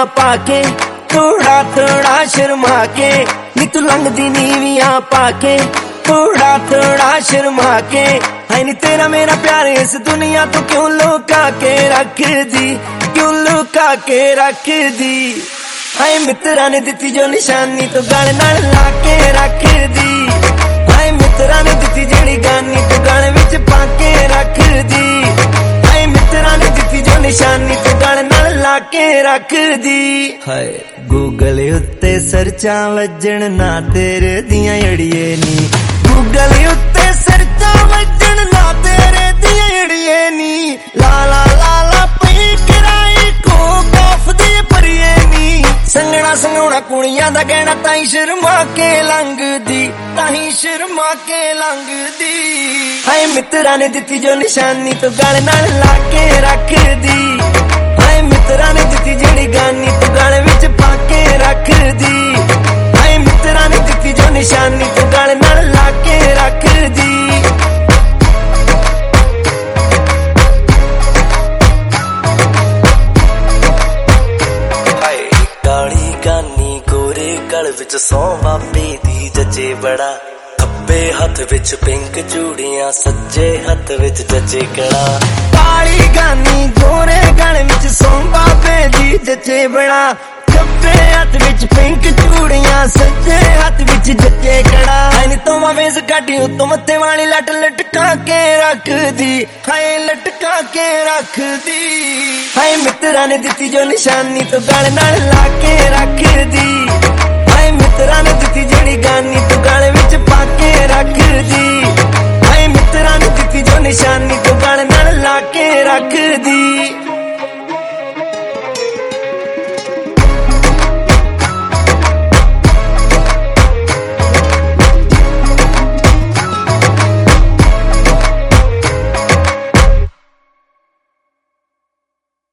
पाके थोड़ा थोड़ा शर्मा के नी तू लंघदी नीवियां पाके थोड़ा थोड़ा शर्मा के है नी तेरा मेरा प्यार इस दुनिया तो क्यों लुका के रख दी, क्यों लुका के रख दी। हाय मित्रा ने दिती जो निशानी तो गल नाल लाके रख दी। हाय मित्रा ने दिती जेड़ी गानी तो गल विच पाके रख दी। हाय मित्रा ने दिती जो निशानी तो गल नाल लाके रख दी। हाय गूगल उत्ते सर्चां वजन ना तेरे दियां अड़िए नी, गूगल उत्ते सर्चां वजन ना तेरे दियां अड़िए नी। लाला लाला पई किराई को काफ दे परिए नी। संगना संगोना कुड़ियां दा कहना ताई शर्मा के लंघदी, ताई शर्मा के लंघदी। हाय मित्रा ने दिती जो निशानी तो गल नाल लाके रख दी। हाय मित्रा ने दिती जेड़ी गानी तो गल विच पाके रख दी। हाय मित्रा ने दिती जो निशानी तो गल नाल लाके रख दी। काली गानी गोरे गल विच सौ बाबे दी जचे बड़ा। खब्बे हथ विच पिंक चूड़ियां सज्जे हथ विच जचे कड़ा। काली गानी गोरे गल विच सौ बाबे दी जचे बड़ा। खब्बे हथ विच पिंक चूड़ियां सज्जे हथ विच जचे कड़ा। हाय तो वेस काटी उत्तों मत्थे वाली लट लटका के रख दी। हाय लटका के रख दी। हाय मित्रा ने दिती जो निशानी तो गल नाल लाके रख दी। हाय मित्रा ने दिती जेड़ी गानी तो गल विच पाके रख दी। हाय मित्रा ने दिती जो निशानी तो गल नाल लाके रख दी।